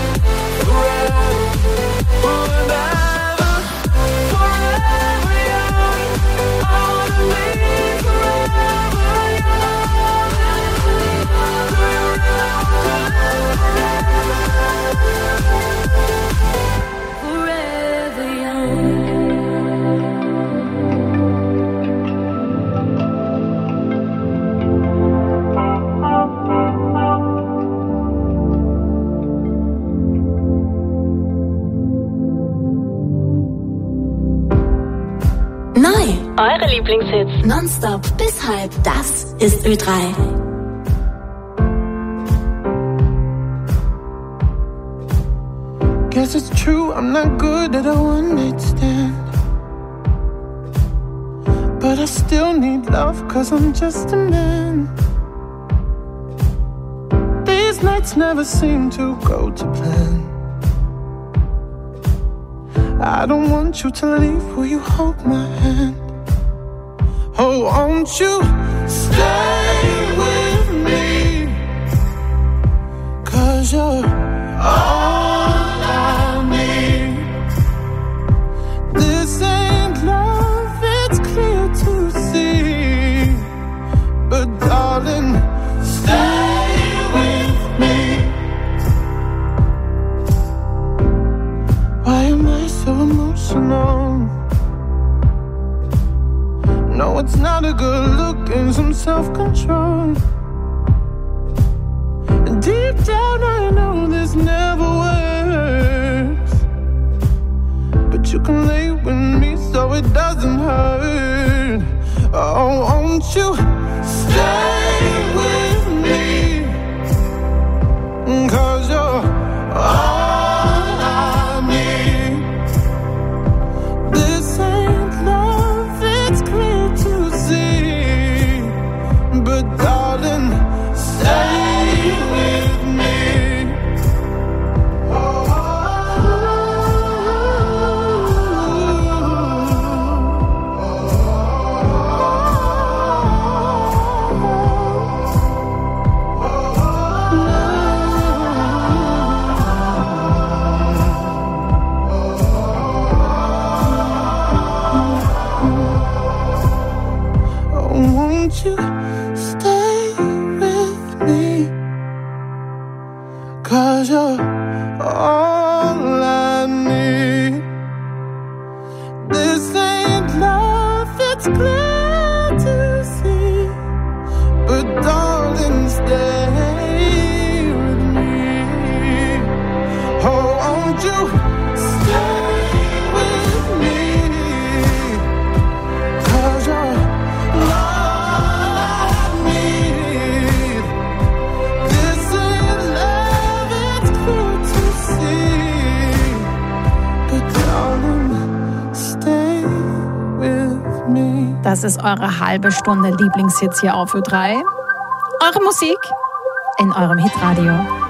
Forever, and ever. Forever young. I want to be forever young. Do you really want to live Forever young. Neu. Eure Lieblingshits nonstop bis halb. Das ist Ö drei. Guess it's true, I'm not good at a one-night stand. But I still need love, cause I'm just a man. These nights never seem to go to plan. I don't want you to leave, will you hold my hand? Oh, won't you stay with me? Cause you're all I need. This ain't love, it's clear to see. But darling, stay with me. Why am I so emotional? No, What's not a good look and some self-control. Deep down I know this never works, but you can lay with me so it doesn't hurt. Oh, won't you stay with me? 'Cause you're all I need. This ain't love, it's clear to see, but darling, stay with me. Won't you stay with me? 'Cause you're all I need. This ain't love, it's clear to see, but darling, stay with me. Oh, won't you stay with me? 'Cause you're Das ist eure halbe Stunde Lieblingshits hier auf Ö drei. Eure Musik in eurem Hitradio.